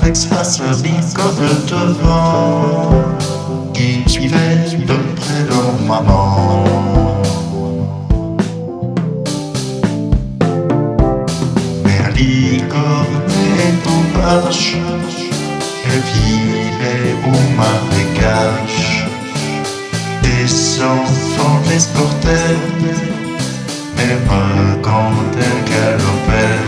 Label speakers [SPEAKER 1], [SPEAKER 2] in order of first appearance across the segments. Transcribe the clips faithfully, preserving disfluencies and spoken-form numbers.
[SPEAKER 1] avec sa licorne devant, qui suivait de près leur maman. Mais la licorne est en vache, elle vivait au marécage. Des enfants l'escortaient, même quand elle galopait.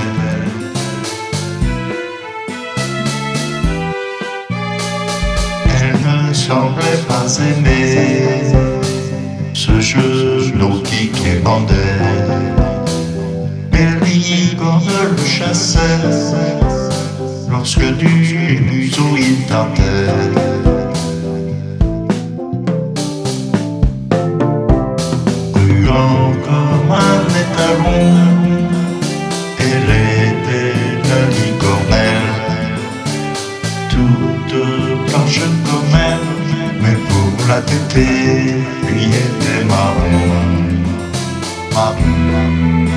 [SPEAKER 1] Elle ne semblait pas aimer ce jeu nautique et bandait, mais la licorne le chassait lorsque du museau il tentait. Ruant comme un étalon, elle était la licornelle, toute blanche comme elle, mais pour la tétée, lui était marron, marron.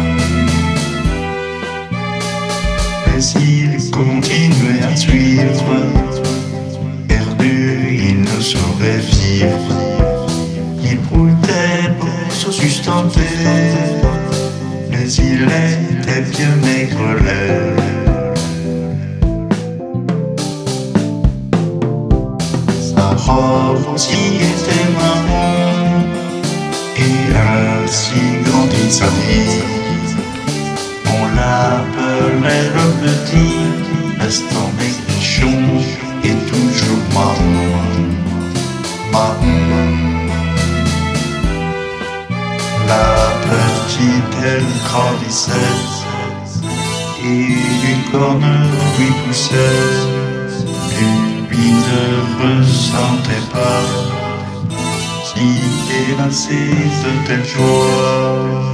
[SPEAKER 1] Mais il continuait à suivre, perdu, il ne saurait vivre. Il broutait pour se sustenter, mais il était bien maigrelet. Sa robe aussi était marron, et ainsi grandit sa vie. On l'appelait le petit, restant maigrichon et toujours marron, marron. La petite, elle grandissait, et une corne lui poussait. Lui ne ressentait pas si évincé de telle joie.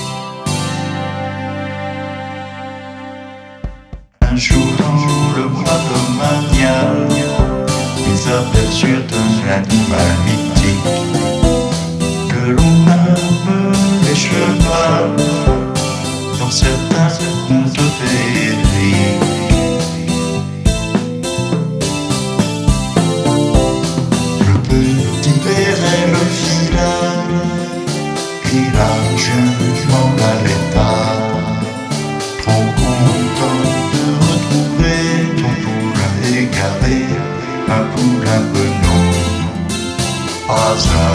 [SPEAKER 1] Un jour dans le bois de Mania, ils aperçurent un animal mythique que l'on nomme les chevals dans certains contes féeriques. Le petit verrait le filin et la jument l'allaita, trop content de retrouver ton poulain égaré, un poulain penaud. Pas un